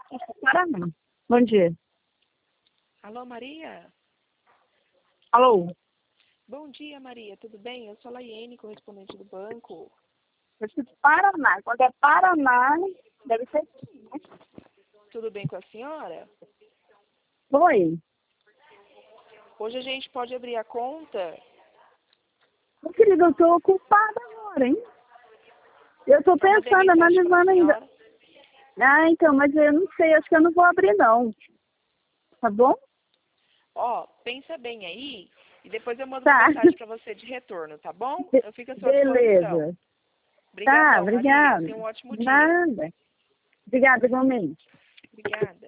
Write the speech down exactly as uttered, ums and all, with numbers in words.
Paraná. Bom dia. Alô, Maria? Alô? Bom dia, Maria. Tudo bem? Eu sou a Laiene, correspondente do banco. Eu sou de Paraná. Quando é Paraná, deve ser aqui, né? Tudo bem com a senhora? Oi. Hoje a gente pode abrir a conta? Meu querido, eu tô ocupada agora, hein? Eu tô Eu mandei pensando, mensagem para a analisando ainda. senhora. Ah, então, mas eu não sei, acho que eu não vou abrir, não. Tá bom? Ó, pensa bem aí e depois eu mando uma Tá. mensagem para você de retorno, tá bom? Be- Eu fico à sua disposição. Beleza. Tá, Obrigadão, Maria. obrigada. Tenha um ótimo dia. Nada. Obrigada, igualmente. Obrigada.